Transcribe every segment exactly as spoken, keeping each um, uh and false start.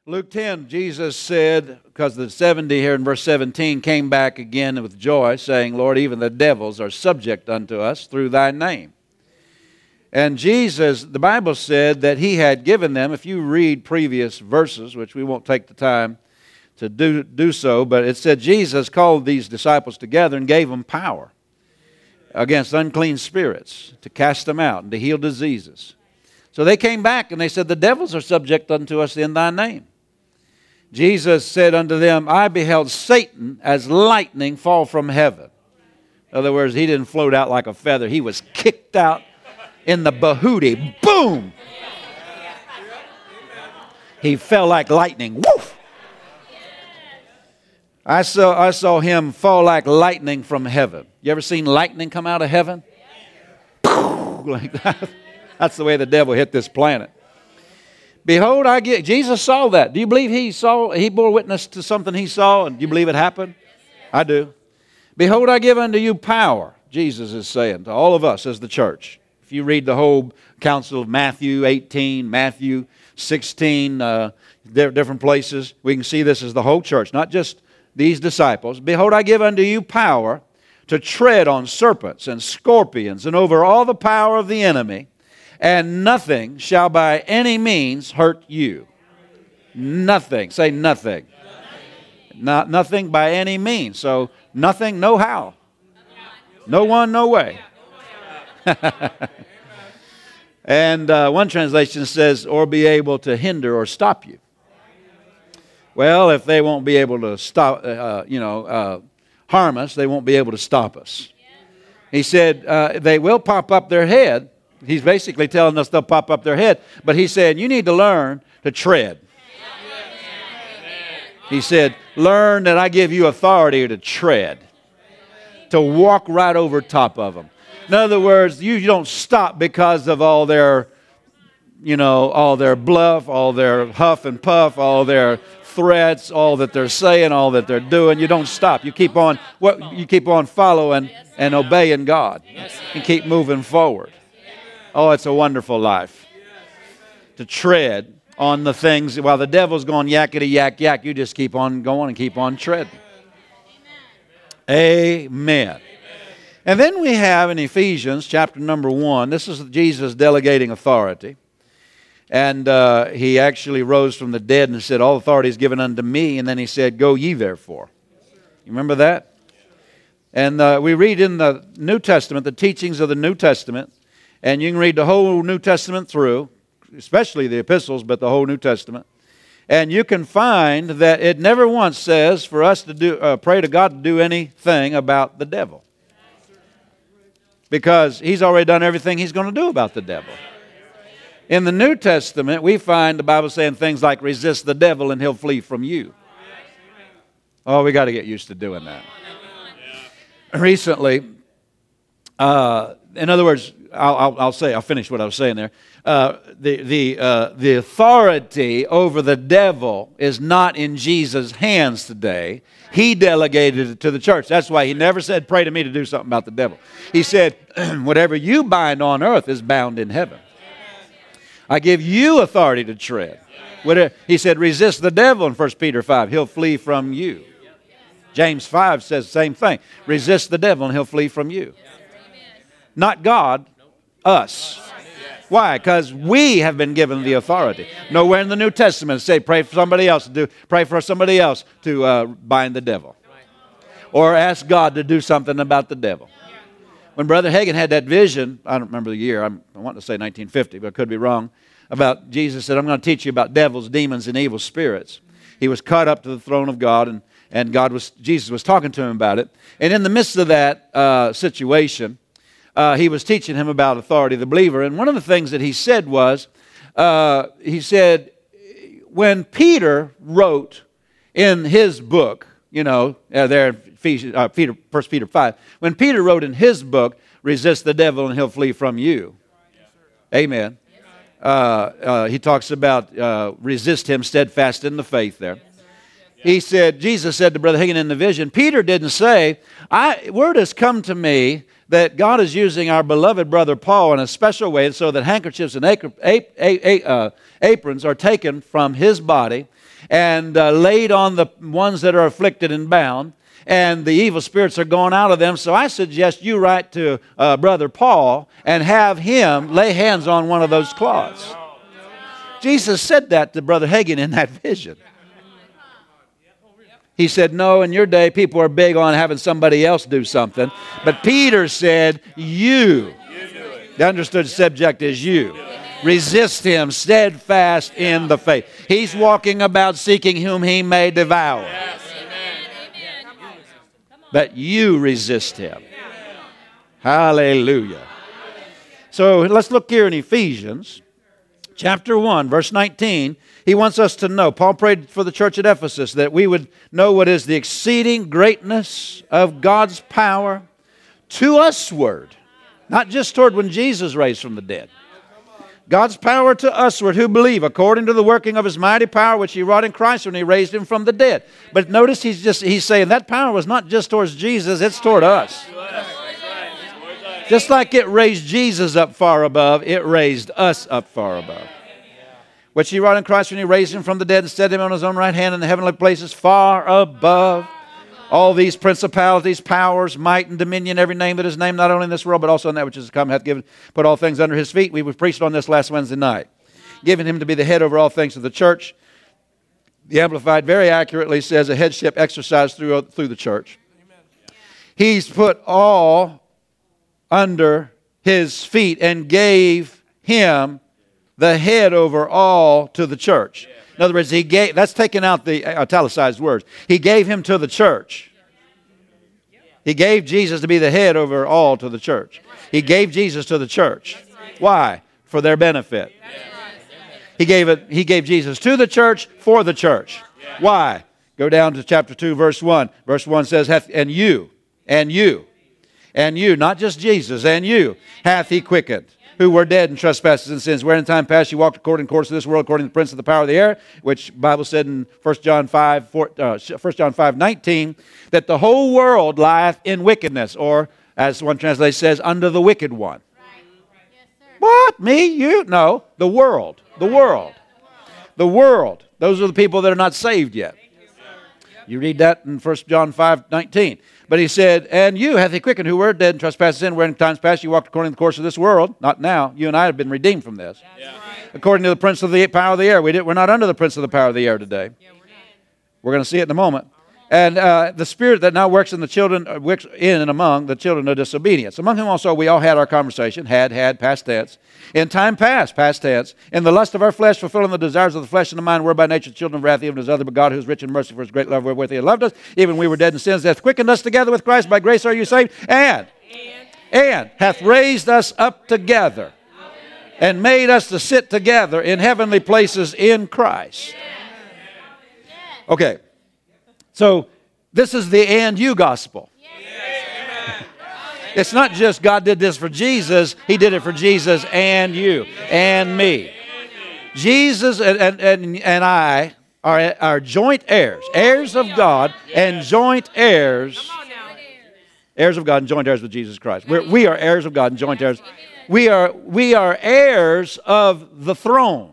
Luke ten, Jesus said, because the seventy here in verse seventeen came back again with joy, saying, Lord, even the devils are subject unto us through thy name. And Jesus, the Bible said that he had given them, if you read previous verses, which we won't take the time to do, do so, but it said Jesus called these disciples together and gave them power against unclean spirits to cast them out and to heal diseases. So they came back and they said, the devils are subject unto us in thy name. Jesus said unto them, I beheld Satan as lightning fall from heaven. In other words, he didn't float out like a feather. He was kicked out in the bahootie. Boom! He fell like lightning. Woof! I saw, I saw him fall like lightning from heaven. You ever seen lightning come out of heaven? Like that. That's the way the devil hit this planet. Behold, I get. Jesus saw that. Do you believe he saw? He bore witness to something he saw, and do you believe it happened? I do. Behold, I give unto you power. Jesus is saying to all of us as the church. If you read the whole counsel of Matthew eighteen, Matthew sixteen, uh, different places, we can see this as the whole church, not just these disciples. Behold, I give unto you power to tread on serpents and scorpions and over all the power of the enemy, and nothing shall by any means hurt you. Nothing. Say nothing. Nothing. Not nothing by any means. So nothing, no how. No one, no way. And uh, one translation says, or be able to hinder or stop you. Well, if they won't be able to stop, uh, you know, uh, harm us, they won't be able to stop us. He said uh, they will pop up their head. He's basically telling us they'll pop up their head. But he said, you need to learn to tread. He said, learn that I give you authority to tread. To walk right over top of them. In other words, you don't stop because of all their, you know, all their bluff, all their huff and puff, all their threats, all that they're saying, all that they're doing. You don't stop. You keep on what you keep on following and obeying God. And keep moving forward. Oh, it's a wonderful life. To tread on the things while the devil's going yakety yak yak, you just keep on going and keep on treading. Amen. And then we have in Ephesians chapter number one, this is Jesus delegating authority. And uh, he actually rose from the dead and said, all authority is given unto me. And then he said, go ye therefore. You remember that? And uh, we read in the New Testament, the teachings of the New Testament, and you can read the whole New Testament through, especially the epistles, but the whole New Testament. And you can find that it never once says for us to do uh, pray to God to do anything about the devil. Because he's already done everything he's going to do about the devil. In the New Testament, we find the Bible saying things like, resist the devil and he'll flee from you. Oh, we got to get used to doing that. Recently, uh, in other words, I'll, I'll, I'll say, I'll finish what I was saying there. Uh, the the uh, the authority over the devil is not in Jesus' hands today. He delegated it to the church. That's why he never said, pray to me to do something about the devil. He said, whatever you bind on earth is bound in heaven. I give you authority to tread. Whatever, he said, resist the devil in First Peter five. He'll flee from you. James five says the same thing. Resist the devil and he'll flee from you. Not God, us. Why? Because we have been given the authority. Nowhere in the New Testament say pray for somebody else to do. Pray for somebody else to uh, bind the devil, or ask God to do something about the devil. When Brother Hagin had that vision, I don't remember the year. I'm, I want to say nineteen fifty, but I could be wrong. About Jesus said, "I'm going to teach you about devils, demons, and evil spirits." He was caught up to the throne of God, and and God was Jesus was talking to him about it. And in the midst of that uh, situation. Uh, he was teaching him about authority of the believer. And one of the things that he said was, uh, he said, when Peter wrote in his book, you know, uh, there in uh, Peter, First Peter five, when Peter wrote in his book, resist the devil and he'll flee from you. Yes, amen. Yes, uh, uh, he talks about uh, resist him steadfast in the faith there. Yes, He said, Jesus said to Brother Hagin in the vision, Peter didn't say, I, word has come to me that God is using our beloved brother Paul in a special way so that handkerchiefs and ap- ap- ap- uh, aprons are taken from his body and uh, laid on the ones that are afflicted and bound, and the evil spirits are going out of them. So I suggest you write to uh, Brother Paul and have him lay hands on one of those cloths. Jesus said that to Brother Hagin in that vision. He said, no, in your day, people are big on having somebody else do something. But Peter said, you. The understood subject is you. Resist him, steadfast in the faith. He's walking about seeking whom he may devour. But you resist him. Hallelujah. So let's look here in Ephesians chapter one, verse nineteen. He wants us to know. Paul prayed for the church at Ephesus that we would know what is the exceeding greatness of God's power to usward. Not just toward when Jesus raised from the dead. God's power to usward who believe according to the working of His mighty power which He wrought in Christ when He raised Him from the dead. But notice he's just he's saying that power was not just towards Jesus, it's toward us. Just like it raised Jesus up far above, it raised us up far above. Which He wrought in Christ when He raised Him from the dead and set Him on His own right hand in the heavenly places far above all these principalities, powers, might, and dominion, every name that is named, not only in this world, but also in that which is to come, hath given, put all things under His feet. We were preached on this last Wednesday night. Giving Him to be the head over all things of the church. The Amplified very accurately says a headship exercised through, through the church. He's put all under His feet and gave Him the head over all to the church. In other words, he gave, that's taking out the italicized words. He gave Him to the church. He gave Jesus to be the head over all to the church. He gave Jesus to the church. Why? For their benefit. He gave it. He gave Jesus to the church for the church. Why? Go down to chapter two, verse one. Verse one says, hath, and you, and you, and you, not just Jesus, and you, hath He quickened, who were dead in trespasses and sins, where in time past you walked according to the course of this world, according to the prince of the power of the air, which the Bible said in First John five, nineteen, that the whole world lieth in wickedness, or as one translation says, under the wicked one. Right. Yes, sir. What? Me? You? No. The world. The world. The world. Those are the people that are not saved yet. You read that in First John five, nineteen. But he said, and you hath He quickened who were dead in trespasses and sin, where in times past you walked according to the course of this world. Not now. You and I have been redeemed from this. Yeah. According to the prince of the power of the air. We did, we're not under the prince of the power of the air today. Yeah, we're, we're going to see it in a moment. And uh, the spirit that now works in the children, uh, works in and among the children of disobedience, among whom also we all had our conversation, had, had, past tense, in time past, past tense, in the lust of our flesh, fulfilling the desires of the flesh and the mind, whereby nature children of wrath, even as other, but God, who is rich in mercy for His great love wherewith He hath loved us, even we were dead in sins, hath quickened us together with Christ, by grace are you saved, and, and, and hath raised us up together, and made us to sit together in heavenly places in Christ. Okay. So, this is the and you gospel. Yes. It's not just God did this for Jesus. He did it for Jesus and you and me. Jesus and, and, and, and I are, are joint heirs. Heirs of God and joint heirs. Heirs of God and joint heirs with Jesus Christ. We're, we are heirs of God and joint heirs. We are, we are heirs of the throne.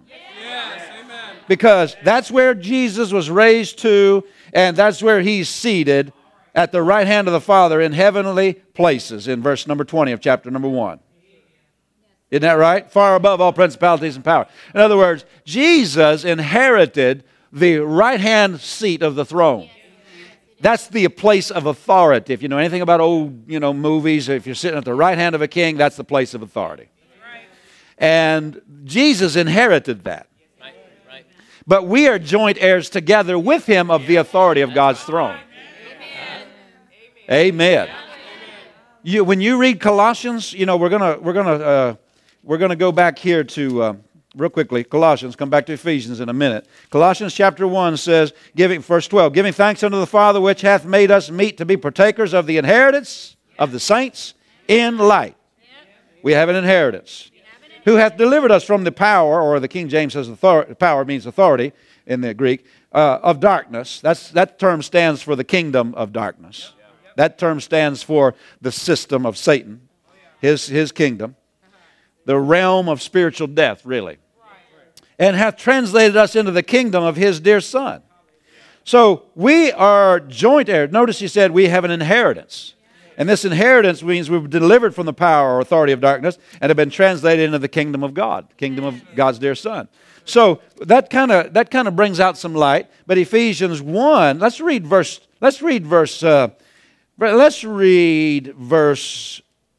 Because that's where Jesus was raised to. And that's where He's seated at the right hand of the Father in heavenly places in verse number twenty of chapter number one. Isn't that right? Far above all principalities and power. In other words, Jesus inherited the right hand seat of the throne. That's the place of authority. If you know anything about old, you know, movies, if you're sitting at the right hand of a king, that's the place of authority. And Jesus inherited that. But we are joint heirs together with Him of the authority of God's throne. Amen. Amen. You, when you read Colossians, you know we're gonna we're gonna uh, we're gonna go back here to uh, real quickly. Colossians, come back to Ephesians in a minute. Colossians chapter one says, giving verse twelve, giving thanks unto the Father which hath made us meet to be partakers of the inheritance of the saints in light. We have an inheritance. Who hath delivered us from the power, or the King James says authority, power means authority in the Greek, uh, of darkness. That's, that term stands for the kingdom of darkness. That term stands for the system of Satan, his, his kingdom, the realm of spiritual death, really. And hath translated us into the kingdom of his dear Son. So we are joint heirs. Notice he said we have an inheritance. And this inheritance means we've been delivered from the power or authority of darkness and have been translated into the kingdom of God, the kingdom of God's dear Son. So that kind of that kind of brings out some light. But Ephesians one, let's read verse. Let's read verse. Uh, let's read verse.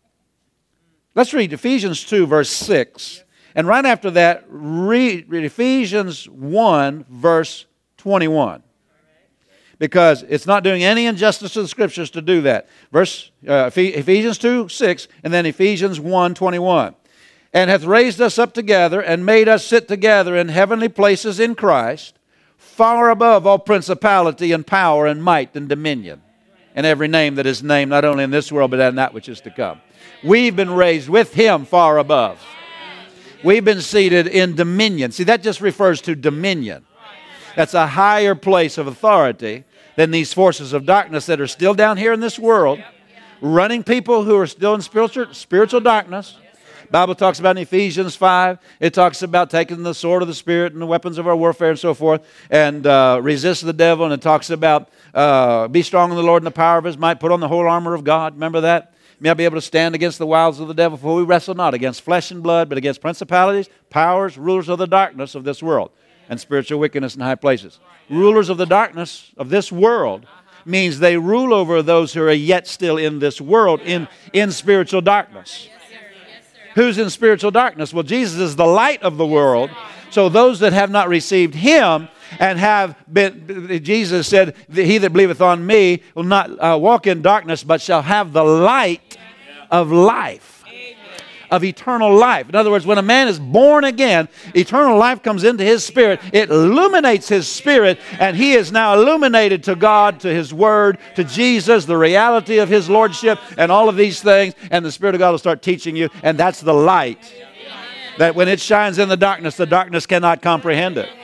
Let's read Ephesians two, verse six, and right after that, read, read Ephesians one, verse twenty-one. Because it's not doing any injustice to the Scriptures to do that. Verse uh, Ephesians two, six, and then Ephesians one, twenty-one. And hath raised us up together and made us sit together in heavenly places in Christ, far above all principality and power and might and dominion, and every name that is named, not only in this world, but in that which is to come. We've been raised with Him far above. We've been seated in dominion. See, that just refers to dominion. That's a higher place of authority than these forces of darkness that are still down here in this world, running people who are still in spiritual, spiritual darkness. The Bible talks about in Ephesians five, it talks about taking the sword of the Spirit and the weapons of our warfare and so forth, and uh, resist the devil, and it talks about uh, be strong in the Lord and the power of His might, put on the whole armor of God. Remember that? May I be able to stand against the wiles of the devil, for we wrestle not against flesh and blood, but against principalities, powers, rulers of the darkness of this world, and spiritual wickedness in high places. Rulers of the darkness of this world means they rule over those who are yet still in this world, in, in spiritual darkness. Who's in spiritual darkness? Well, Jesus is the light of the world. So those that have not received Him and have been, Jesus said, he that believeth on me will not uh, walk in darkness, but shall have the light of life. Of eternal life. In other words, when a man is born again, eternal life comes into his spirit. It illuminates his spirit, and he is now illuminated to God, to His Word, to Jesus, the reality of His Lordship, and all of these things. And the Spirit of God will start teaching you, and that's the light. That when it shines in the darkness, the darkness cannot comprehend it.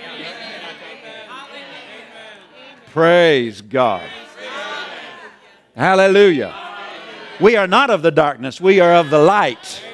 Praise God. Hallelujah. We are not of the darkness. We are of the light.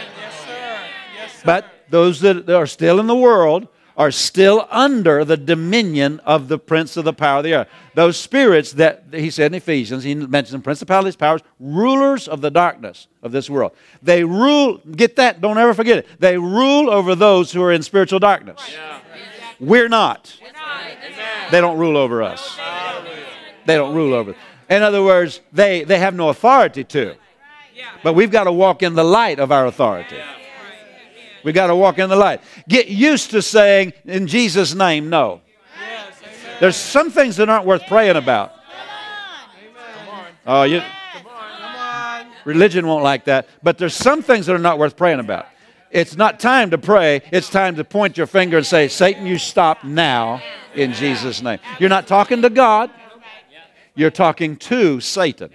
But those that are still in the world are still under the dominion of the prince of the power of the air. Those spirits that he said in Ephesians, he mentions principalities, powers, rulers of the darkness of this world. They rule, get that, don't ever forget it. They rule over those who are in spiritual darkness. Yeah. We're not. They don't rule over us. They don't rule over us. In other words, they, they have no authority to. But we've got to walk in the light of our authority. We've got to walk in the light. Get used to saying, in Jesus' name, no. There's some things that aren't worth praying about. Oh, you, religion won't like that. But there's some things that are not worth praying about. It's not time to pray. It's time to point your finger and say, Satan, you stop now in Jesus' name. You're not talking to God. You're talking to Satan.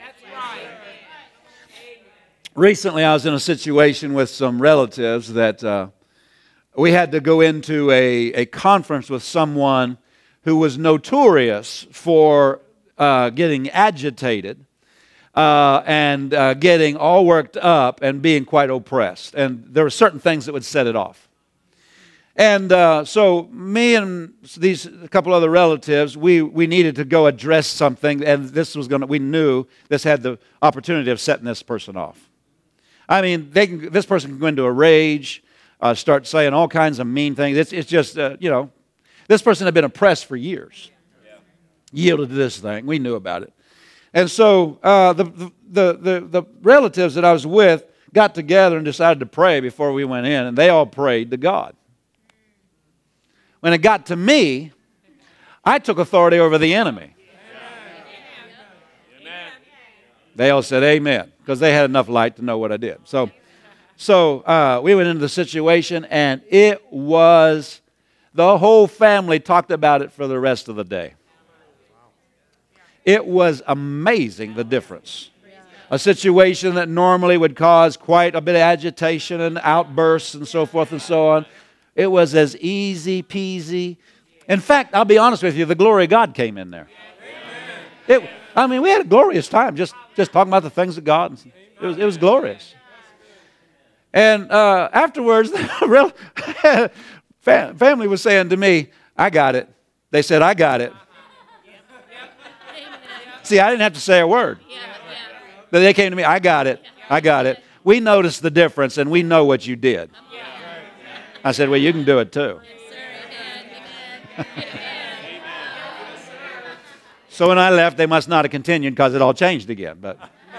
Recently, I was in a situation with some relatives that uh, we had to go into a, a conference with someone who was notorious for uh, getting agitated uh, and uh, getting all worked up and being quite oppressed. And there were certain things that would set it off. And uh, so me and these a couple other relatives, we, we needed to go address something, and this was going to, we knew this had the opportunity of setting this person off. I mean, they can, this person can go into a rage, uh, start saying all kinds of mean things. It's, it's just, uh, you know, this person had been oppressed for years. Yeah. Yielded to this thing. We knew about it. And so uh, the, the, the, the relatives that I was with got together and decided to pray before we went in, and they all prayed to God. When it got to me, I took authority over the enemy. They all said amen, because they had enough light to know what I did. So so uh, we went into the situation, and it was, the whole family talked about it for the rest of the day. It was amazing, the difference. A situation that normally would cause quite a bit of agitation and outbursts and so forth and so on. It was as easy peasy In fact, I'll be honest with you, the glory of God came in there. It, I mean, we had a glorious time just, just talking about the things of God. It was, it was glorious. And uh, afterwards, real family was saying to me, I got it. They said, I got it. See, I didn't have to say a word. But they came to me, I got it. I got it. We noticed the difference, and we know what you did. I said, well, you can do it too. So when I left, they must not have continued because it all changed again. But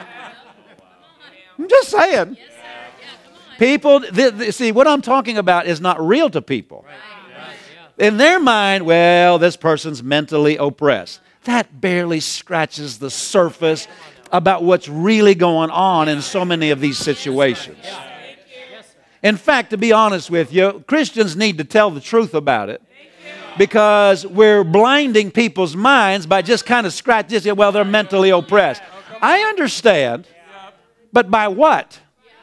I'm just saying. People, th- th- see, what I'm talking about is not real to people. In their mind, well, this person's mentally oppressed. That barely scratches the surface about what's really going on in so many of these situations. In fact, to be honest with you, Christians need to tell the truth about it. Because we're blinding people's minds by just kind of scratching, just, well, they're mentally oppressed. I understand, but by what?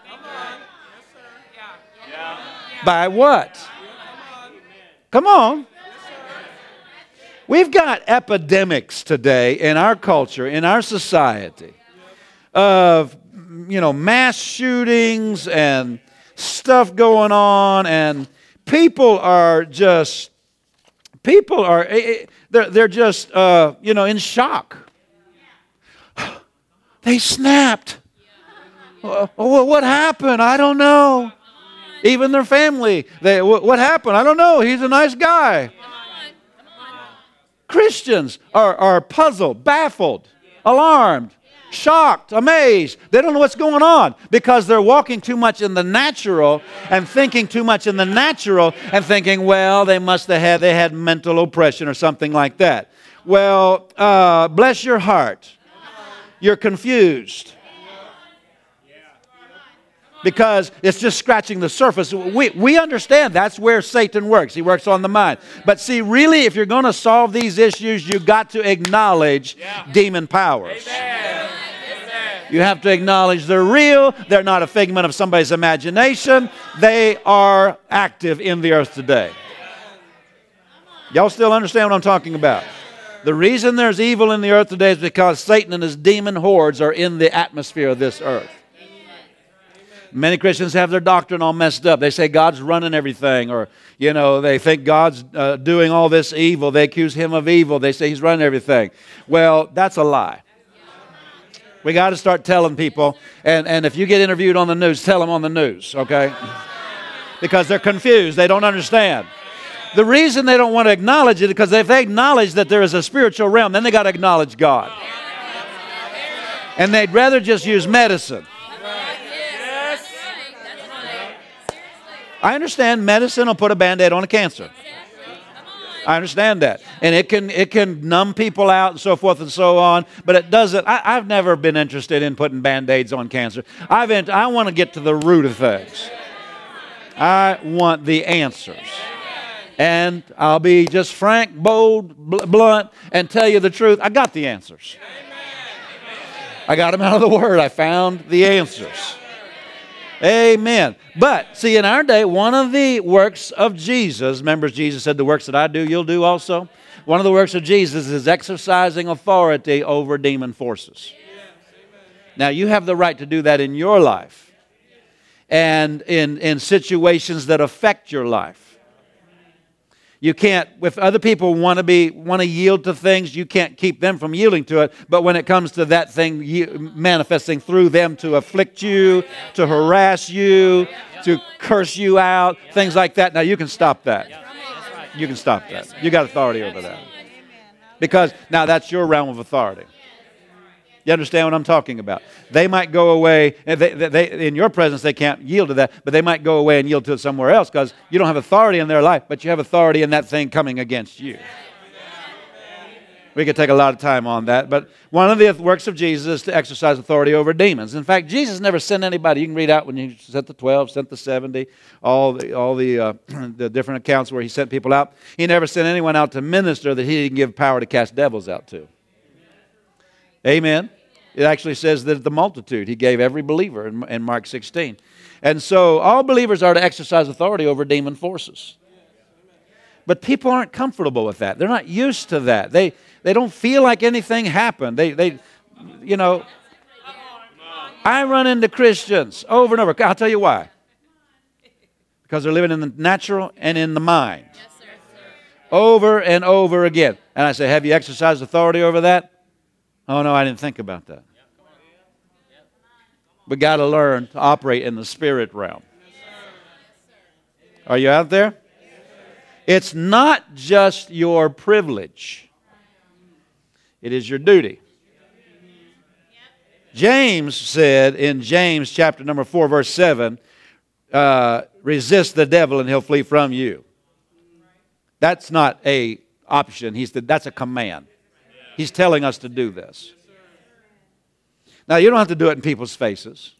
By what? Come on. We've got epidemics today in our culture, in our society, of, you know, mass shootings and stuff going on, and people are just People are, they're, they're just, uh, you know, in shock. They snapped. Uh, what happened? I don't know. Even their family, they, what happened? I don't know. He's a nice guy. Christians are, are puzzled, baffled, alarmed, shocked, amazed. They don't know what's going on because they're walking too much in the natural and thinking too much in the natural and thinking, well, they must have had, they had mental oppression or something like that. Well, uh, bless your heart. You're confused. Because it's just scratching the surface. We, we understand that's where Satan works. He works on the mind. But see, really, if you're going to solve these issues, you've got to acknowledge yeah. demon powers. Amen. You have to acknowledge they're real. They're not a figment of somebody's imagination. They are active in the earth today. Y'all still understand what I'm talking about? The reason there's evil in the earth today is because Satan and his demon hordes are in the atmosphere of this earth. Many Christians have their doctrine all messed up. They say God's running everything, or, you know, they think God's uh, doing all this evil. They accuse him of evil. They say he's running everything. Well, that's a lie. We got to start telling people, and, and if you get interviewed on the news, tell them on the news, okay? Because they're confused. They don't understand. The reason they don't want to acknowledge it is because if they acknowledge that there is a spiritual realm, then they got to acknowledge God. And they'd rather just use medicine. I understand medicine will put a Band-Aid on a cancer. I understand that. And it can it can numb people out and so forth and so on, but it doesn't. I, I've never been interested in putting Band-Aids on cancer. I've in, I want to get to the root of things. I want the answers. And I'll be just frank, bold, bl- blunt, and tell you the truth. I got the answers. I got them out of the Word. I found the answers. Amen. But, see, in our day, one of the works of Jesus, remember Jesus said, the works that I do, you'll do also? One of the works of Jesus is exercising authority over demon forces. Now, you have the right to do that in your life and in, in situations that affect your life. You can't, if other people want to be want to yield to things, you can't keep them from yielding to it. But when it comes to that thing manifesting through them to afflict you, to harass you, to curse you out, things like that, now you can stop that. You can stop that. You got authority over that. Because now that's your realm of authority. You understand what I'm talking about? They might go away, they, they, they, in your presence they can't yield to that, but they might go away and yield to it somewhere else because you don't have authority in their life, but you have authority in that thing coming against you. We could take a lot of time on that, but one of the works of Jesus is to exercise authority over demons. In fact, Jesus never sent anybody. You can read out when he sent the twelve, sent the seventy, all the, all the, uh, the different accounts where he sent people out. He never sent anyone out to minister that he didn't give power to cast devils out to. Amen. It actually says that the multitude, he gave every believer in, in Mark sixteen. And so all believers are to exercise authority over demon forces. But people aren't comfortable with that. They're not used to that. They they don't feel like anything happened. They they you know, I run into Christians over and over. I'll tell you why. Because they're living in the natural and in the mind. Yes, sir. Over and over again. And I say, have you exercised authority over that? Oh, no, I didn't think about that. We got to learn to operate in the spirit realm. Are you out there? It's not just your privilege. It is your duty. James said in James chapter number four, verse seven, uh, resist the devil and he'll flee from you. That's not a option. He said that's a command. He's telling us to do this. Now, you don't have to do it in people's faces.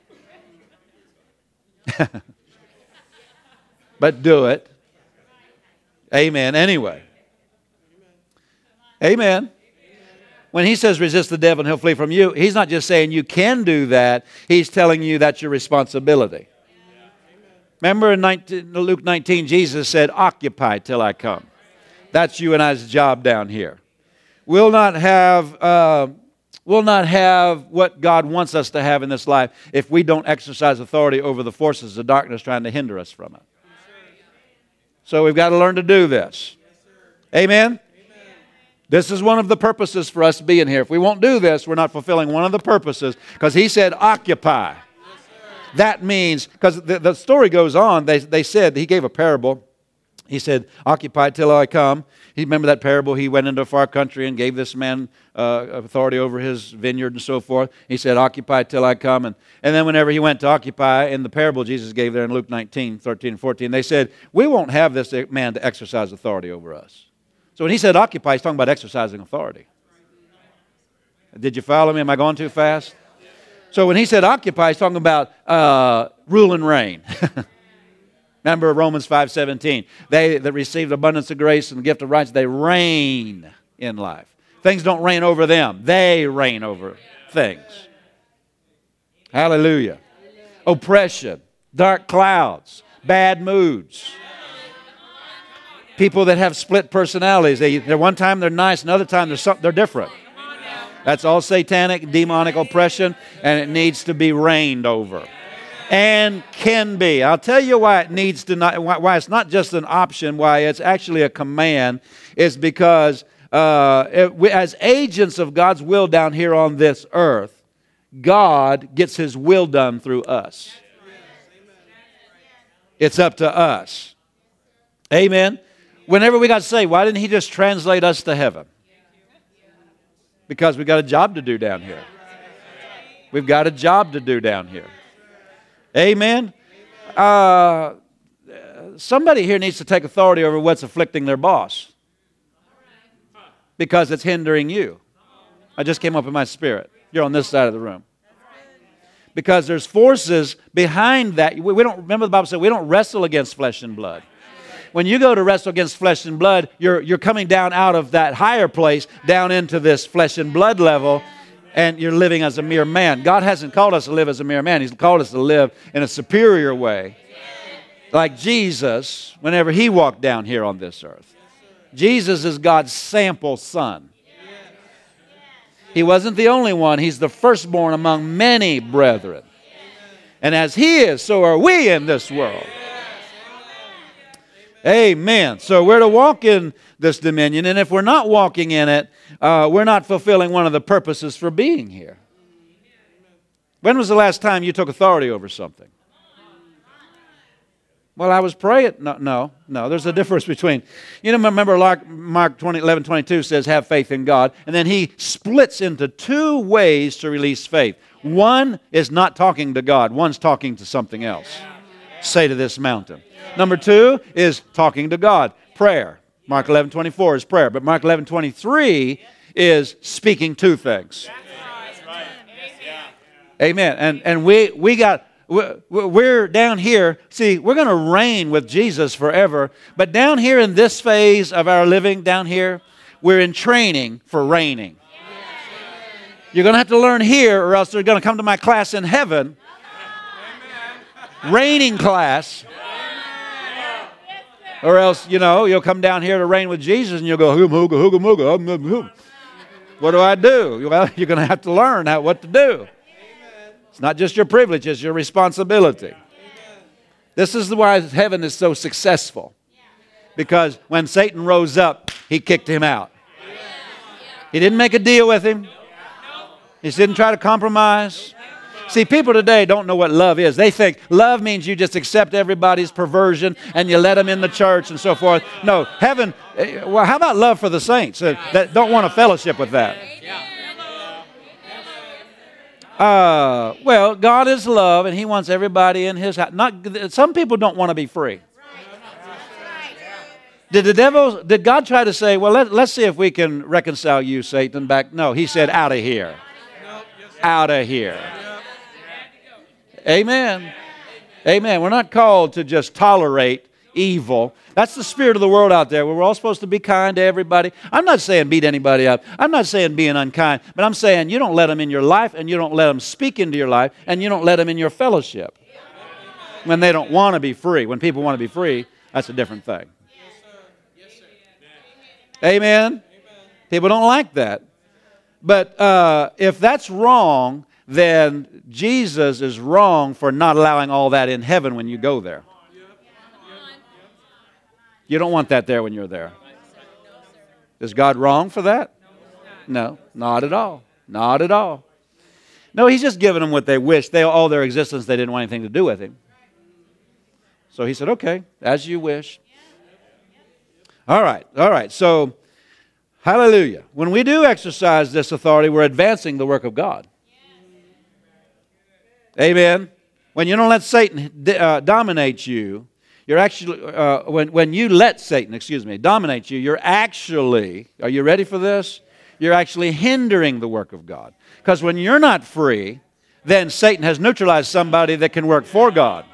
But do it. Amen. Anyway. Amen. When he says resist the devil and he'll flee from you, he's not just saying you can do that. He's telling you that's your responsibility. Remember in Luke nineteen, Jesus said, occupy till I come. That's you and I's job down here. We'll not have, uh, we'll not have what God wants us to have in this life if we don't exercise authority over the forces of darkness trying to hinder us from it. So we've got to learn to do this. Amen? This is one of the purposes for us being here. If we won't do this, we're not fulfilling one of the purposes, because he said occupy. That means, because the, the story goes on, they, they said, he gave a parable. He said, occupy till I come. He remember that parable. He went into a far country and gave this man uh, authority over his vineyard and so forth. He said, occupy till I come. And, and then whenever he went to occupy, in the parable Jesus gave there in Luke nineteen, thirteen, and fourteen, they said, we won't have this man to exercise authority over us. So when he said occupy, he's talking about exercising authority. Did you follow me? Am I going too fast? So when he said occupy, he's talking about uh, rule and reign. Remember Romans five seventeen. They that received abundance of grace and the gift of righteousness, they reign in life. Things don't reign over them. They reign over things. Hallelujah. Oppression, dark clouds, bad moods. People that have split personalities. They, they're one time they're nice, another time they're, some, they're different. That's all satanic, demonic oppression, and it needs to be reigned over. And can be. I'll tell you why it needs to not, why it's not just an option, why it's actually a command, is because uh, it, we, as agents of God's will down here on this earth, God gets His will done through us. It's up to us. Amen. Whenever we got saved, why didn't He just translate us to heaven? Because we've got a job to do down here. We've got a job to do down here. Amen. Uh, somebody here needs to take authority over what's afflicting their boss, because it's hindering you. I just came up in my spirit. You're on this side of the room. Because there's forces behind that. We don't remember the Bible said we don't wrestle against flesh and blood. When you go to wrestle against flesh and blood, you're you're coming down out of that higher place down into this flesh and blood level. And you're living as a mere man. God hasn't called us to live as a mere man. He's called us to live in a superior way. Like Jesus, whenever He walked down here on this earth. Jesus is God's sample son. He wasn't the only one. He's the firstborn among many brethren. And as He is, so are we in this world. Amen. So we're to walk in this dominion, and if we're not walking in it, uh, we're not fulfilling one of the purposes for being here. When was the last time you took authority over something? Well, I was praying. No, no, no. There's a difference between, you know, remember Mark eleven twenty-two says, have faith in God. And then He splits into two ways to release faith. One is not talking to God. One's talking to something else. Say to this mountain. Number two is talking to God. Prayer. Mark eleven twenty-four is prayer. But Mark eleven twenty-three is speaking to things. Amen. And and we we got we're down here. See, we're going to reign with Jesus forever. But down here in this phase of our living, down here, we're in training for reigning. You're going to have to learn here, or else they're going to come to my class in heaven. Reigning class. Or else, you know, you'll come down here to reign with Jesus and you'll go, hooga, hooga, hooga, hooga, hooga, hooga. What do I do? Well, you're going to have to learn how, what to do. It's not just your privilege, it's your responsibility. This is why heaven is so successful. Because when Satan rose up, he kicked him out. He didn't make a deal with him. He didn't try to compromise. See, people today don't know what love is. They think love means you just accept everybody's perversion and you let them in the church and so forth. No, heaven, well, how about love for the saints uh, that don't want a fellowship with that? Uh, well, God is love and He wants everybody in His house. Not, some people don't want to be free. Did the devil, did God try to say, well, let, let's see if we can reconcile you, Satan, back? No, He said, out of here. Out of here. Amen. Amen. We're not called to just tolerate evil. That's the spirit of the world out there where we're all supposed to be kind to everybody. I'm not saying beat anybody up. I'm not saying being unkind. But I'm saying you don't let them in your life and you don't let them speak into your life and you don't let them in your fellowship. When they don't want to be free. When people want to be free, that's a different thing. Amen. People don't like that. But uh, if that's wrong, then Jesus is wrong for not allowing all that in heaven when you go there. You don't want that there when you're there. Is God wrong for that? No, not at all. Not at all. No, He's just giving them what they wish. They, all their existence, they didn't want anything to do with Him. So He said, okay, as you wish. All right, all right. So, hallelujah. When we do exercise this authority, we're advancing the work of God. Amen. When you don't let Satan uh, dominate you, you're actually, uh, when, when you let Satan, excuse me, dominate you, you're actually, are you ready for this? You're actually hindering the work of God. Because when you're not free, then Satan has neutralized somebody that can work for God.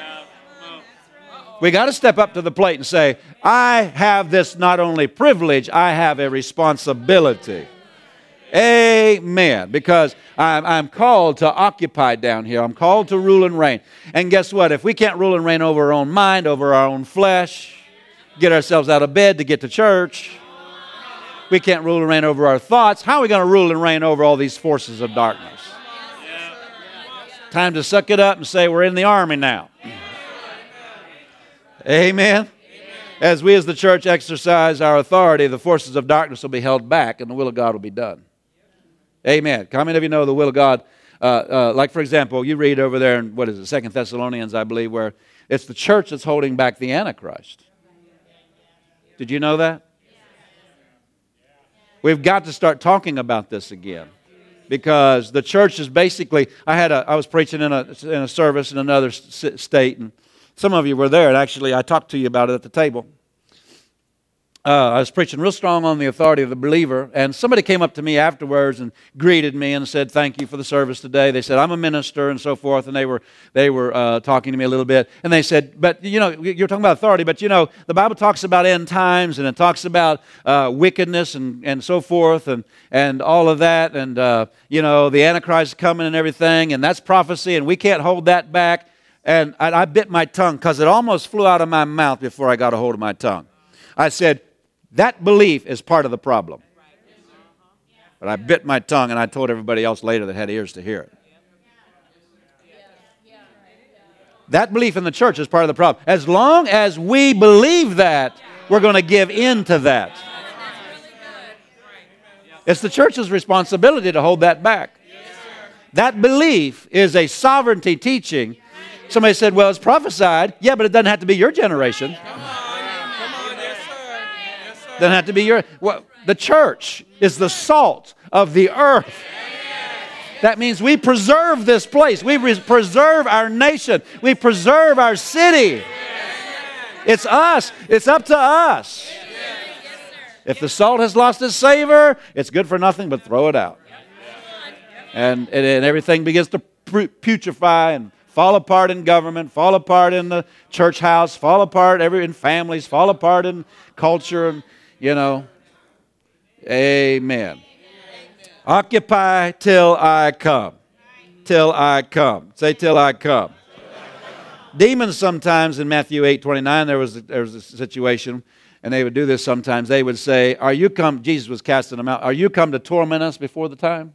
We got to step up to the plate and say, I have this not only privilege, I have a responsibility. Amen. Because I'm, I'm called to occupy down here. I'm called to rule and reign. And guess what? If we can't rule and reign over our own mind, over our own flesh, get ourselves out of bed to get to church, we can't rule and reign over our thoughts, how are we going to rule and reign over all these forces of darkness? Time to suck it up and say we're in the army now. Amen. As we as the church exercise our authority, the forces of darkness will be held back and the will of God will be done. Amen. How many of you know the will of God? Uh, uh, like, for example, you read over there in, what is it, Second Thessalonians, I believe, where it's the church that's holding back the Antichrist. Did you know that? We've got to start talking about this again. Because the church is basically, I had a, I was preaching in a, in a service in another state, and some of you were there, and actually I talked to you about it at the table. Uh, I was preaching real strong on the authority of the believer, and somebody came up to me afterwards and greeted me and said, thank you for the service today. They said, I'm a minister and so forth, and they were they were uh, talking to me a little bit, and they said, but you know, you're talking about authority, but you know, the Bible talks about end times, and it talks about uh, wickedness and, and so forth, and, and all of that, and uh, you know, the Antichrist is coming and everything, and that's prophecy, and we can't hold that back. And I, I bit my tongue because it almost flew out of my mouth before I got a hold of my tongue. I said, that belief is part of the problem. But I bit my tongue and I told everybody else later that had ears to hear it. That belief in the church is part of the problem. As long as we believe that, we're going to give in to that. It's the church's responsibility to hold that back. That belief is a sovereignty teaching. Somebody said, well, it's prophesied. Yeah, but it doesn't have to be your generation. Doesn't have to be your... Well, the church is the salt of the earth. That means we preserve this place. We re- preserve our nation. We preserve our city. It's us. It's up to us. If the salt has lost its savor, it's good for nothing but throw it out. And, and, and everything begins to putrefy and fall apart in government, fall apart in the church house, fall apart every in families, fall apart in culture, and you know. Amen. Amen. Occupy till I come. Till I come. Say till I come. Demons sometimes, in Matthew eight twenty-nine, there was, a, there was a situation, and they would do this sometimes. They would say, "Are you come," Jesus was casting them out, "are you come to torment us before the time?"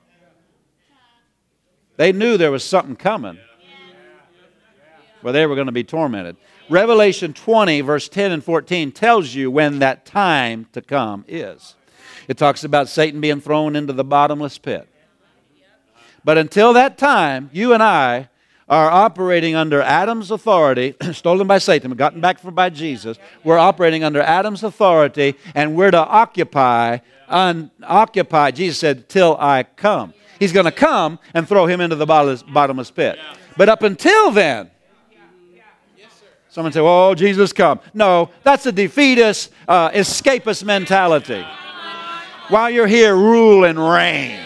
They knew there was something coming where they were going to be tormented. Revelation twenty, verse ten and fourteen tells you when that time to come is. It talks about Satan being thrown into the bottomless pit. But until that time, you and I are operating under Adam's authority, stolen by Satan, but gotten back by Jesus. We're operating under Adam's authority, and we're to occupy, un, occupy, Jesus said, till I come. He's going to come and throw him into the bottomless, bottomless pit. But up until then, someone say, "Oh, Jesus come." No, that's a defeatist, uh, escapist mentality. While you're here, rule and reign.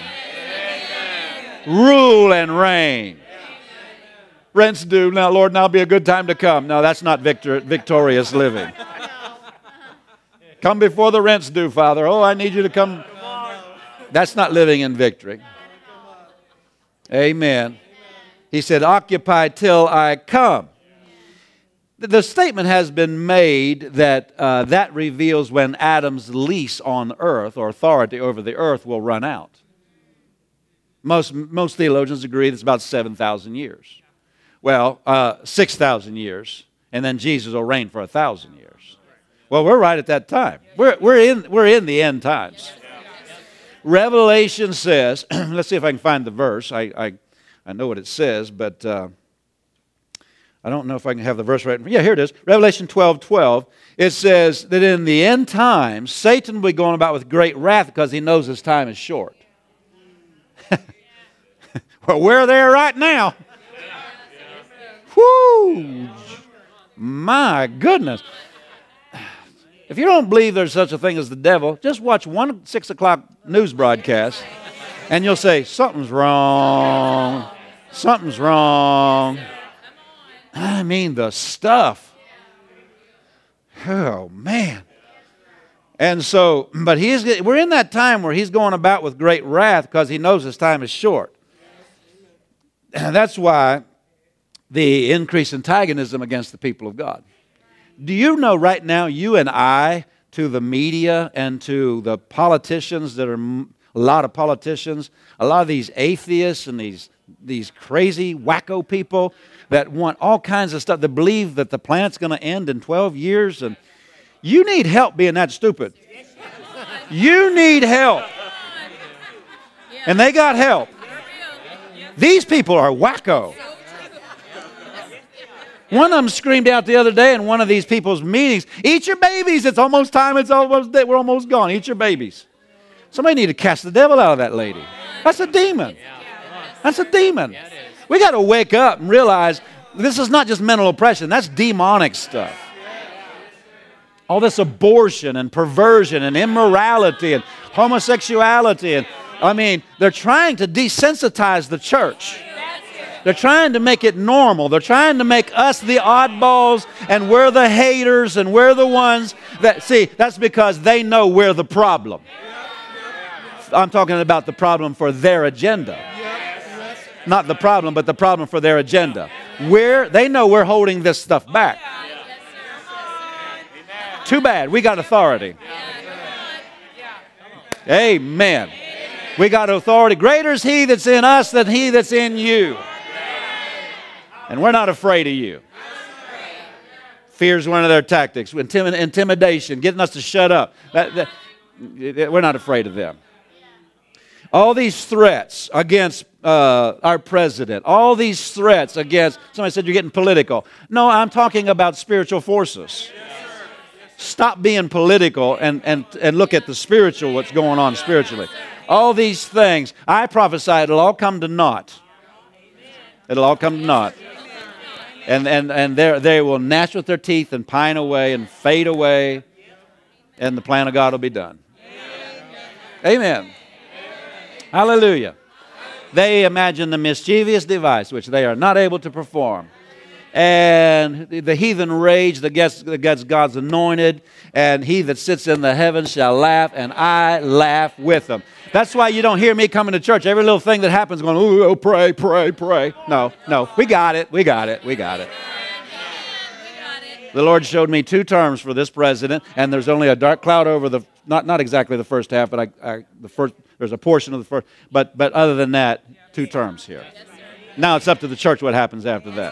Rule and reign. Rent's due. Now, Lord, now be a good time to come. No, that's not victor, victorious living. Come before the rent's due, Father. Oh, I need you to come. That's not living in victory. Amen. He said, "Occupy till I come." The statement has been made that uh, that reveals when Adam's lease on earth, or authority over the earth, will run out. Most, most theologians agree it's about seven thousand years. Well, uh, six thousand years, and then Jesus will reign for one thousand years. Well, we're right at that time. We're, we're, in, we're in the end times. Revelation says, let's see if I can find the verse. I, I, I know what it says, but uh, I don't know if I can have the verse right. Yeah, here it is. Revelation twelve twelve. It says that in the end times, Satan will be going about with great wrath because he knows his time is short. Well, we're there right now. Whoo! My goodness. If you don't believe there's such a thing as the devil, just watch one six o'clock news broadcast, and you'll say, something's wrong. Something's wrong. I mean, the stuff. Oh, man. And so, but he's, we're in that time where he's going about with great wrath because he knows his time is short. And that's why the increase in antagonism against the people of God. Do you know right now, you and I, to the media and to the politicians that are, a lot of politicians, a lot of these atheists and these, these crazy wacko people that want all kinds of stuff, that believe that the planet's going to end in twelve years, and you need help being that stupid. You need help. And they got help. These people are wacko. One of them screamed out the other day in one of these people's meetings, "Eat your babies. It's almost time. It's almost we're almost gone. Eat your babies." Somebody need to cast the devil out of that lady. That's a demon. That's a demon. We got to wake up and realize this is not just mental oppression. That's demonic stuff. All this abortion and perversion and immorality and homosexuality. And I mean, they're trying to desensitize the church. They're trying to make it normal. They're trying to make us the oddballs, and we're the haters, and we're the ones that, see, that's because they know we're the problem. I'm talking about the problem for their agenda. Not the problem, but the problem for their agenda. We're, they know we're holding this stuff back. Too bad. We got authority. Amen. We got authority. Greater is he that's in us than he that's in you. And we're not afraid of you. Fear is one of their tactics. Intimid- intimidation, getting us to shut up. That, that, we're not afraid of them. All these threats against uh, our president, all these threats against, somebody said you're getting political. No, I'm talking about spiritual forces. Stop being political and, and, and look at the spiritual, what's going on spiritually. All these things, I prophesy it'll all come to naught. It'll all come to naught. And, and, and they will gnash with their teeth and pine away and fade away, and the plan of God will be done. Amen. Hallelujah. They imagine the mischievous device which they are not able to perform. And the heathen rage against, against God's anointed, and he that sits in the heavens shall laugh, and I laugh with them. That's why you don't hear me coming to church. Every little thing that happens going, oh, oh, pray, pray, pray. No, no, we got it, we got it, we got it. The Lord showed me two terms for this president, and there's only a dark cloud over the, not, not exactly the first half, but I, I, the first, there's a portion of the first, but, but other than that, two terms here. Now it's up to the church what happens after that.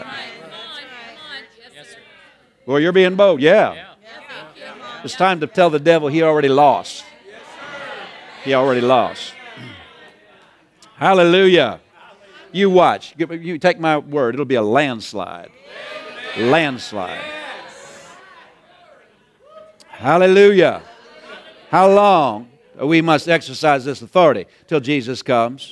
Well, you're being bold, yeah. It's time to tell the devil he already lost. He already lost. Hallelujah. You watch. You take my word, it'll be a landslide. Landslide. Hallelujah. How long we must exercise this authority? Till Jesus comes.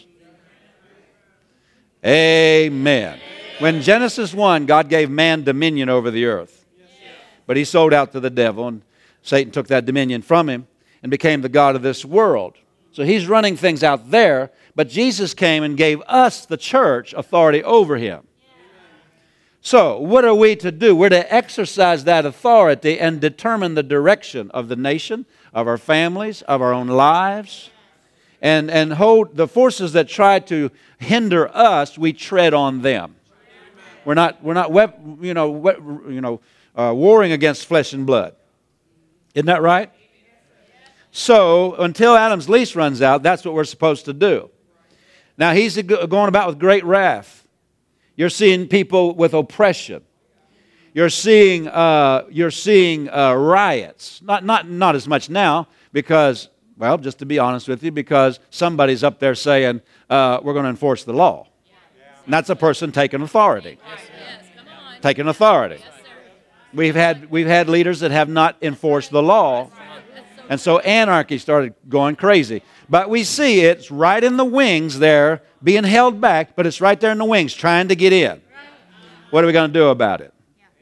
Amen. When Genesis one, God gave man dominion over the earth. But he sold out to the devil, and Satan took that dominion from him and became the god of this world. So he's running things out there, but Jesus came and gave us, the church, authority over him. So what are we to do? We're to exercise that authority and determine the direction of the nation, of our families, of our own lives, and, and hold the forces that try to hinder us, we tread on them. We're not, we're not wep- you know, wep- you know, uh, warring against flesh and blood. Isn't that right? So, until Adam's lease runs out, that's what we're supposed to do. Now, he's going about with great wrath. You're seeing people with oppression. You're seeing, uh, you're seeing uh, riots. Not, not, not as much now because, well, just to be honest with you, because somebody's up there saying, uh, we're going to enforce the law. And that's a person taking authority. Taking authority. We've had, we've had leaders that have not enforced the law. And so anarchy started going crazy. But we see it's right in the wings there, being held back, but it's right there in the wings, trying to get in. What are we going to do about it?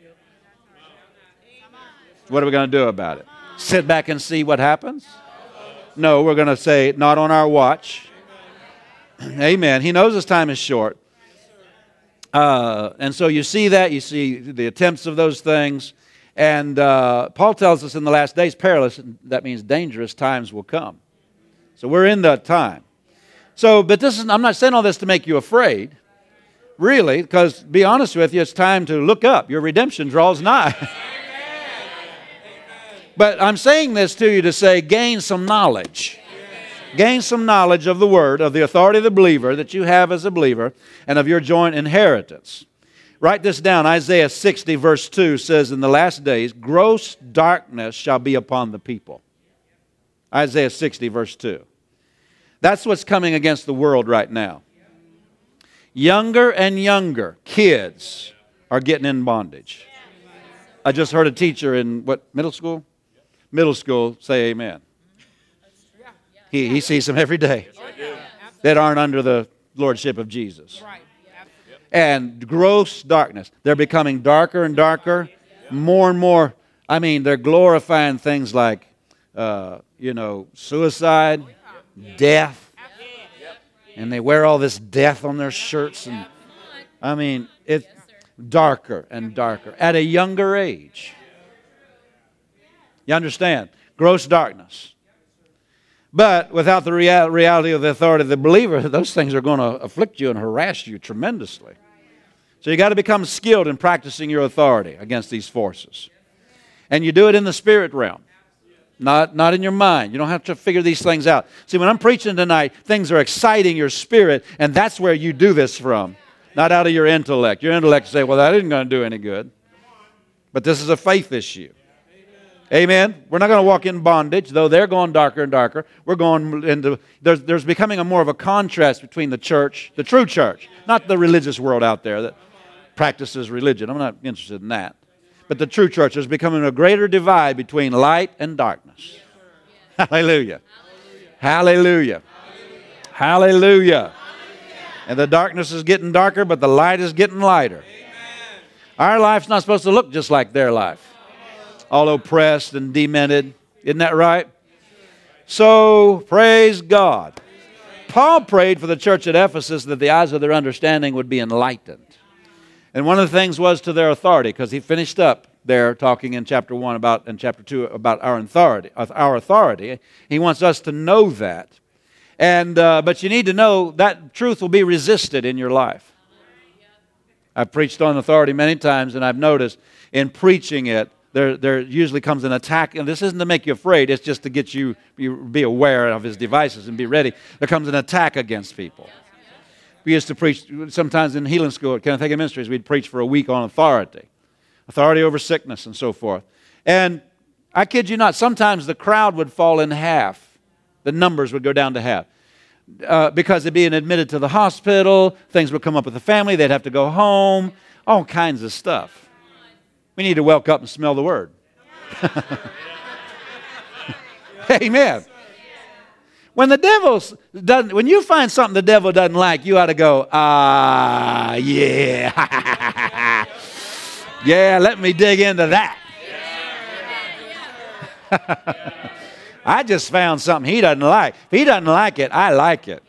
What are we going to do about it? Sit back and see what happens? No, we're going to say, not on our watch. Amen. He knows his time is short. Uh, and so you see that, you see the attempts of those things. And uh, Paul tells us in the last days, perilous, that means dangerous times will come. So we're in that time. So, but this is, I'm not saying all this to make you afraid, really, because to be honest with you, it's time to look up. Your redemption draws nigh. But I'm saying this to you to say, gain some knowledge. Gain some knowledge of the Word, of the authority of the believer that you have as a believer, and of your joint inheritance. Write this down. Isaiah sixty verse two says, in the last days, gross darkness shall be upon the people. Isaiah sixty verse two. That's what's coming against the world right now. Younger and younger kids are getting in bondage. I just heard a teacher in, what, middle school? Middle school say amen. He, he sees them every day that aren't under the lordship of Jesus. And gross darkness. They're becoming darker and darker, more and more. I mean, they're glorifying things like, uh, you know, suicide, death. And they wear all this death on their shirts. And I mean, it's darker and darker at a younger age. You understand? Gross darkness. But without the real, reality of the authority of the believer, those things are going to afflict you and harass you tremendously. So you got to become skilled in practicing your authority against these forces. And you do it in the spirit realm, not, not in your mind. You don't have to figure these things out. See, when I'm preaching tonight, things are exciting your spirit, and that's where you do this from, not out of your intellect. Your intellect say, well, that isn't going to do any good. But this is a faith issue. Amen. We're not going to walk in bondage, though they're going darker and darker. We're going into, there's, there's becoming a more of a contrast between the church, the true church, not the religious world out there that practices religion. I'm not interested in that. But the true church is becoming a greater divide between light and darkness. Hallelujah. Hallelujah. Hallelujah. And the darkness is getting darker, but the light is getting lighter. Our life's not supposed to look just like their life. All oppressed and demented. Isn't that right? So, praise God. Paul prayed for the church at Ephesus that the eyes of their understanding would be enlightened. And one of the things was to their authority, because he finished up there talking in chapter one about, and chapter two about our authority. Our authority. He wants us to know that. And uh, but you need to know that truth will be resisted in your life. I've preached on authority many times, and I've noticed in preaching it, there, there usually comes an attack. And this isn't to make you afraid. It's just to get you, you be aware of his devices and be ready. There comes an attack against people. We used to preach, sometimes in healing school at Kenneth Hagin Ministries, we'd preach for a week on authority. Authority over sickness and so forth. And I kid you not, sometimes the crowd would fall in half. The numbers would go down to half. Uh, because they'd be admitted to the hospital, things would come up with the family, they'd have to go home, all kinds of stuff. We need to wake up and smell the word. Amen. When the devil doesn't, when you find something the devil doesn't like, you ought to go, ah, yeah. Yeah, let me dig into that. I just found something he doesn't like. If he doesn't like it, I like it.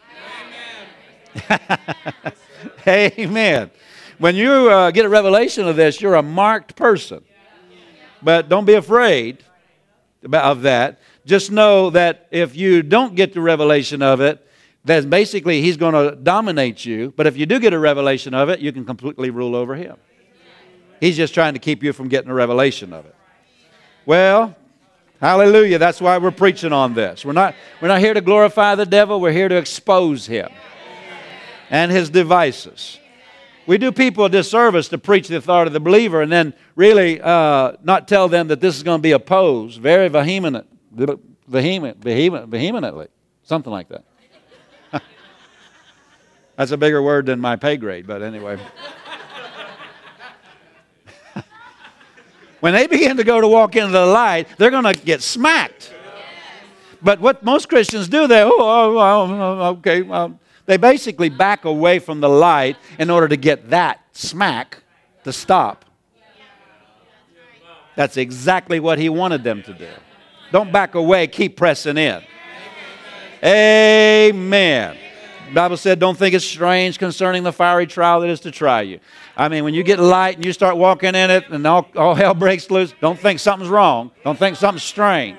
Amen. Amen. When you uh, get a revelation of this, you're a marked person. But don't be afraid of that. Just know that if you don't get the revelation of it, then basically he's going to dominate you. But if you do get a revelation of it, you can completely rule over him. He's just trying to keep you from getting a revelation of it. Well, hallelujah. That's why we're preaching on this. We're not, we're not here to glorify the devil. We're here to expose him and his devices. We do people a disservice to preach the authority of the believer and then really uh, not tell them that this is going to be opposed very vehement, vehement, vehement, vehemently. Something like that. That's a bigger word than my pay grade, but anyway. When they begin to go to walk into the light, they're going to get smacked. But what most Christians do, they, oh, oh, oh okay, well, they basically back away from the light in order to get that smack to stop. That's exactly what he wanted them to do. Don't back away, keep pressing in. Amen. The Bible said, don't think it's strange concerning the fiery trial that is to try you. I mean, when you get light and you start walking in it and all, all hell breaks loose, don't think something's wrong. Don't think something's strange.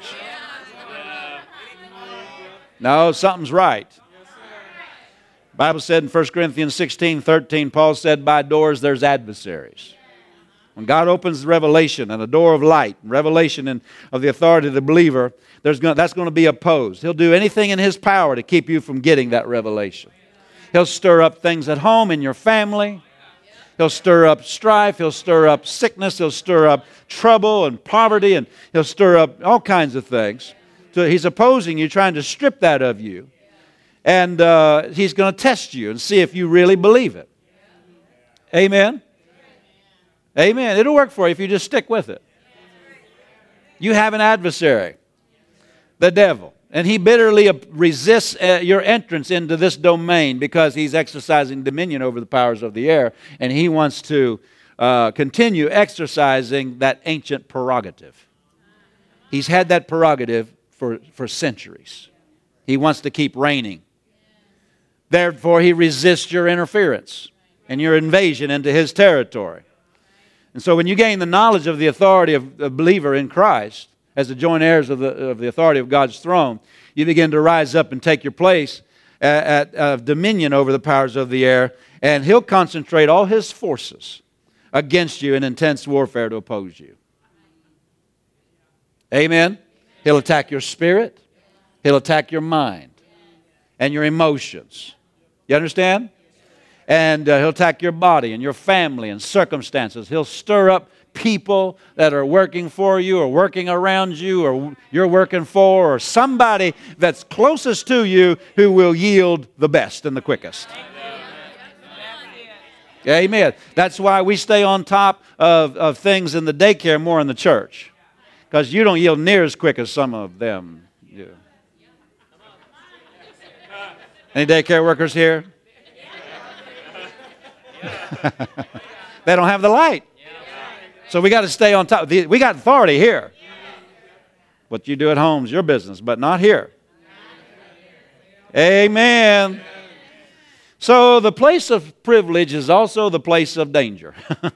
No, something's right. The Bible said in First Corinthians sixteen thirteen, Paul said, by doors there's adversaries. When God opens the revelation and a door of light, revelation in, of the authority of the believer, there's gonna, that's going to be opposed. He'll do anything in his power to keep you from getting that revelation. He'll stir up things at home in your family. He'll stir up strife. He'll stir up sickness. He'll stir up trouble and poverty. And he'll stir up all kinds of things. So he's opposing you, trying to strip that of you. And uh, he's going to test you and see if you really believe it. Amen? Amen. It'll work for you if you just stick with it. You have an adversary, the devil. And he bitterly resists uh, your entrance into this domain because he's exercising dominion over the powers of the air. And he wants to uh, continue exercising that ancient prerogative. He's had that prerogative for, for centuries. He wants to keep reigning. Therefore, he resists your interference and your invasion into his territory. And so when you gain the knowledge of the authority of a believer in Christ, as the joint heirs of the, of the authority of God's throne, you begin to rise up and take your place at, at uh, dominion over the powers of the air, and he'll concentrate all his forces against you in intense warfare to oppose you. Amen? He'll attack your spirit. He'll attack your mind and your emotions. You understand? And uh, he'll attack your body and your family and circumstances. He'll stir up people that are working for you or working around you or you're working for, or somebody that's closest to you who will yield the best and the quickest. Amen. That's why we stay on top of, of things in the daycare more in the church. Because you don't yield near as quick as some of them do. Any daycare workers here? They don't have the light. So we got to stay on top. We got authority here. What you do at home is your business, but not here. Amen. So the place of privilege is also the place of danger.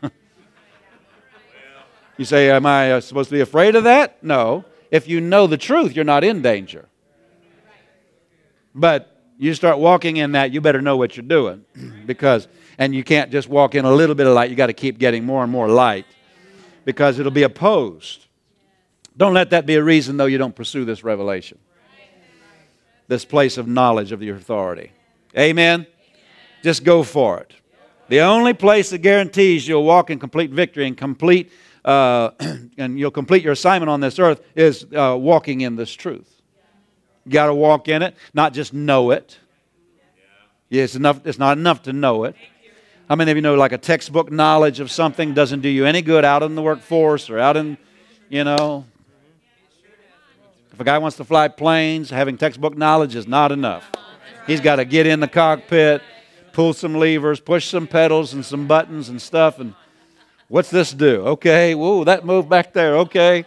You say, am I supposed to be afraid of that? No. If you know the truth, you're not in danger. But you start walking in that, you better know what you're doing. because, and you can't just walk in a little bit of light. You got to keep getting more and more light because it'll be opposed. Don't let that be a reason, though, you don't pursue this revelation, this place of knowledge of your authority. Amen? Just go for it. The only place that guarantees you'll walk in complete victory and complete, uh, and you'll complete your assignment on this earth is uh, walking in this truth. You got to walk in it, not just know it. Yeah, it's enough. It's not enough to know it. How many of you know, like a textbook knowledge of something doesn't do you any good out in the workforce or out in, you know. If a guy wants to fly planes, having textbook knowledge is not enough. He's got to get in the cockpit, pull some levers, push some pedals and some buttons and stuff. And what's this do? Okay, whoa, that moved back there. Okay.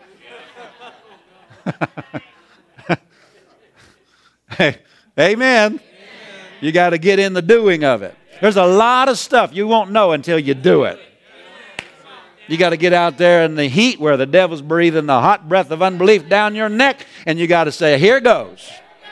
Hey, amen. You got to get in the doing of it. There's a lot of stuff you won't know until you do it. You got to get out there in the heat where the devil's breathing the hot breath of unbelief down your neck, and you got to say, here goes.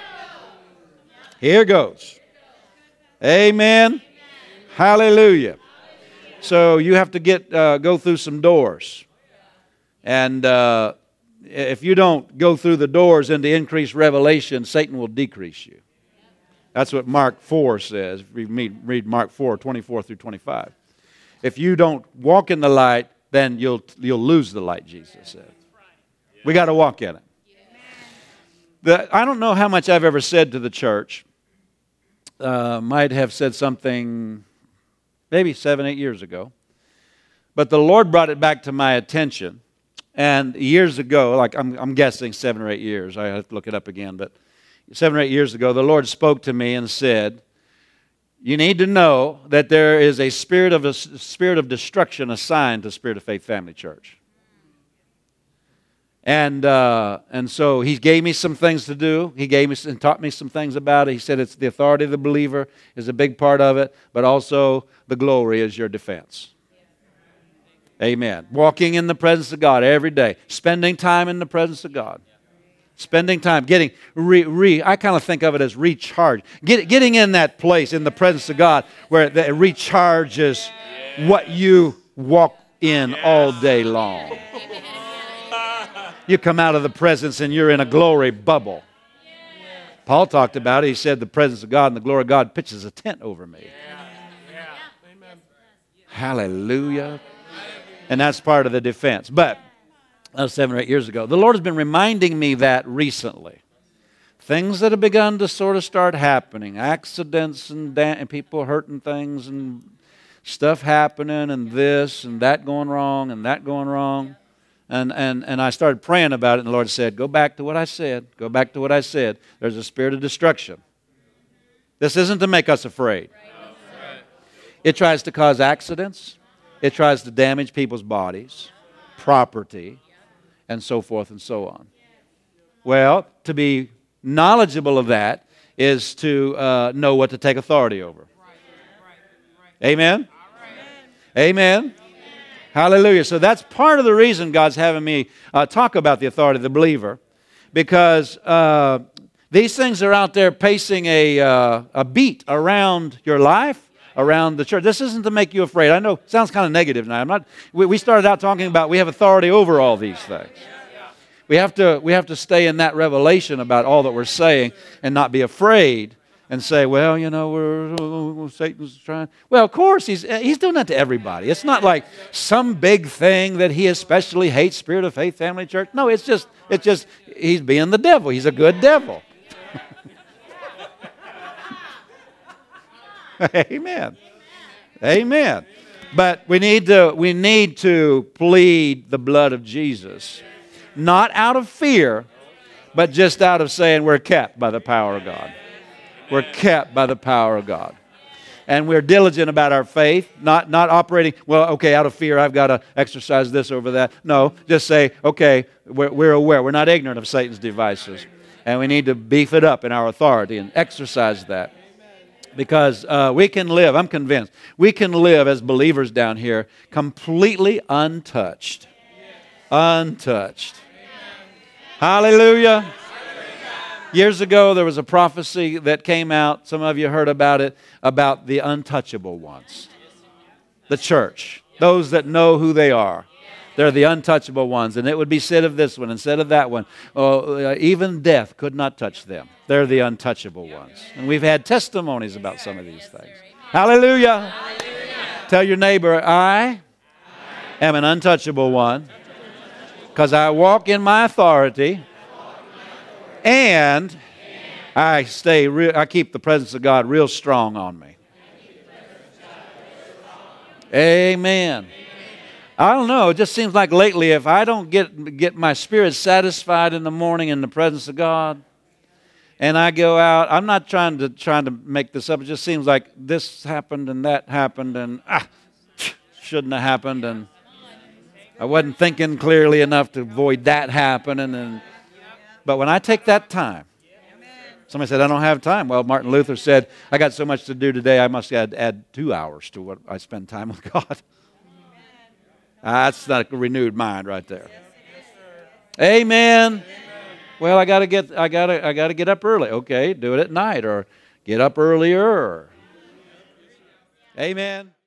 Here goes. Amen. Hallelujah. So you have to get uh, go through some doors. And uh, if you don't go through the doors into increased revelation, Satan will decrease you. That's what Mark four says. Read, read Mark four, twenty-four through twenty-five. If you don't walk in the light, then you'll you'll lose the light, Jesus said. We got to walk in it. The, I don't know how much I've ever said to the church. Uh, might have said something maybe seven, eight years ago. But the Lord brought it back to my attention. And years ago, like I'm, I'm guessing seven or eight years. I have to look it up again. But seven or eight years ago, the Lord spoke to me and said, you need to know that there is a spirit of a spirit of destruction assigned to Spirit of Faith Family Church. And uh, and so he gave me some things to do. He gave me and taught me some things about it. He said it's the authority of the believer is a big part of it, but also the glory is your defense. Amen. Walking in the presence of God every day. Spending time in the presence of God. Spending time, getting, re, re, I kind of think of it as recharge. Get, getting in that place in the presence of God where it, it recharges what you walk in all day long. You come out of the presence and you're in a glory bubble. Paul talked about it. He said the presence of God and the glory of God pitches a tent over me. Hallelujah. And that's part of the defense. But that was seven or eight years ago. The Lord has been reminding me that recently. Things that have begun to sort of start happening. Accidents and, da- and people hurting things and stuff happening and this and that going wrong and that going wrong. And, and, and I started praying about it, and the Lord said, go back to what I said. Go back to what I said. There's a spirit of destruction. This isn't to make us afraid. It tries to cause accidents. It tries to damage people's bodies, property, and so forth and so on. Well, to be knowledgeable of that is to uh, know what to take authority over. Amen? Amen? Hallelujah. So that's part of the reason God's having me uh, talk about the authority of the believer, because uh, these things are out there pacing a, uh, a beat around your life, around the church. This isn't to make you afraid. I know it sounds kind of negative now. I'm not. We, we started out talking about we have authority over all these things. We have to we have to stay in that revelation about all that we're saying and not be afraid and say, well, you know, we're, oh, Satan's trying. Well, of course, he's he's doing that to everybody. It's not like some big thing that he especially hates Spirit of Faith Family Church. No, it's just it's just he's being the devil. He's a good devil. Amen. Amen. But we need to we need to plead the blood of Jesus, not out of fear, but just out of saying we're kept by the power of God. We're kept by the power of God. And we're diligent about our faith, not, not operating, well, okay, out of fear, I've got to exercise this over that. No, just say, okay, we're, we're aware. We're not ignorant of Satan's devices. And we need to beef it up in our authority and exercise that. Because uh, we can live, I'm convinced, we can live as believers down here completely untouched. Untouched. Hallelujah. Years ago, there was a prophecy that came out. Some of you heard about it, about the untouchable ones. The church. Those that know who they are. They're the untouchable ones. And it would be said of this one instead of that one. Oh, uh, even death could not touch them. They're the untouchable ones. And we've had testimonies about some of these things. Hallelujah. Hallelujah. Tell your neighbor, I am an untouchable one because I walk in my authority and I stay real, I keep the presence of God real strong on me. Amen. I don't know. It just seems like lately, if I don't get get my spirit satisfied in the morning in the presence of God, and I go out, I'm not trying to trying to make this up. It just seems like this happened and that happened, and ah, shouldn't have happened, and I wasn't thinking clearly enough to avoid that happening. And but when I take that time, somebody said I don't have time. Well, Martin Luther said I got so much to do today, I must add add two hours to what I spend time with God. Uh, that's not a renewed mind right there. Amen. Well, I gotta get I gotta I gotta get up early. Okay, do it at night or get up earlier. Or... Amen.